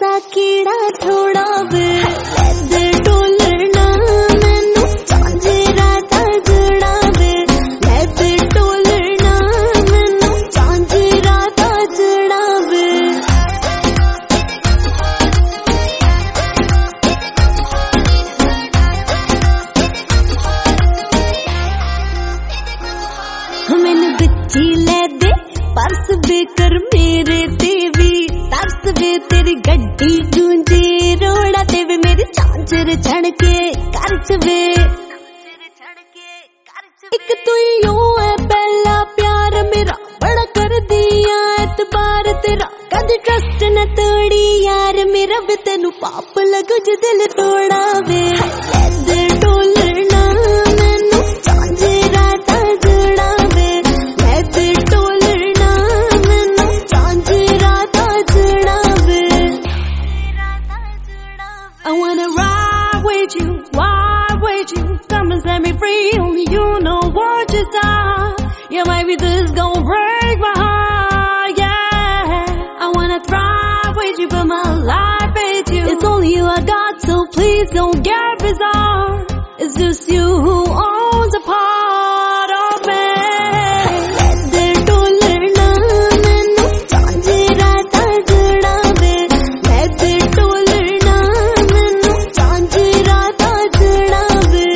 सा कीड़ा थोड़ा वे दे टोलना मैनू झांझरा दा जड़ा वे दे टोलना मैनू झांझरा दा जड़ा वे मैनू बिच्ची ले दे पर्स बेकर मेरे तेवी तरस वे तेरी गड्डी गूंजे रोड़ा ते वे मेरी झांझर छड़के करच वे एक तू ही है पहला प्यार मेरा बड़ा कर दिया एतबार तेरा कद ट्रस्ट न तोड़ी यार मेरा वे तेनू पाप लगो जो दिल तोड़ा वे दे टोलना मैनू झांझरा दा जड़ा वे दे टोलना मैनू झांझरा दा जड़ा वे I wanna ride with you, come and set me free, only you know what you done. Yeah, maybe this gon' break my heart, yeah. I wanna thrive with you, but my life with you. It's only you I got, so please don't get bizarre. It's just you who owns a part of me. दे टोलना मैनू झांझरा दा जड़ा वे दे टोलना मैनू झांझरा दा जड़ा वे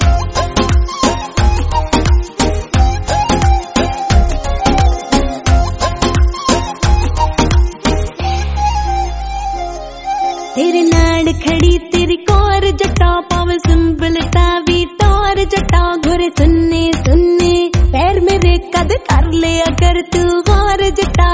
तेरे नाल खड़ी तेरी कोर जटा पावे सिंपल तावी टोर जटा घोरे सुन्ने सुन्ने पैर मेरे कद कर लिया कर तू गौर जटा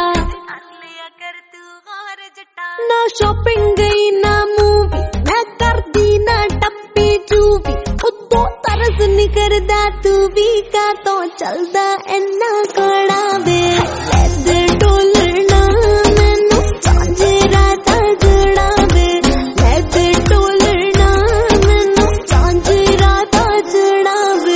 ना शॉपिंग गई ना मूवी मैं कर दी ना टप्पी चूवी उतो तरस नहीं करदा तू भी का तो चलदा इन्ना कोड़ा वे दे टोलना मैनू झांझरा दा जड़ा वे दे टोलना मैनू झांझरा दा जड़ा वे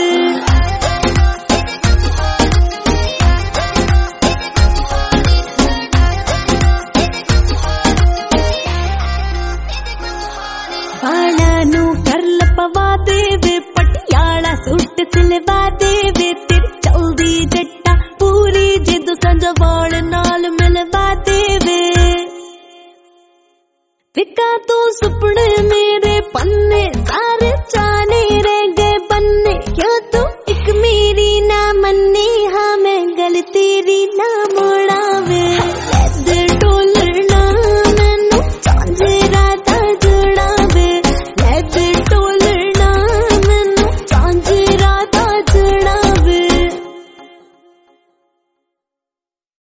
बाला नू करल पवा दे वे पटियाला सूट सिलवा दे वे तेरी चलदी जट्टा पूरी जिद संजा वाल नाल मिलवा दे वे विका तो सुपने मेरे पन्ने सारे चा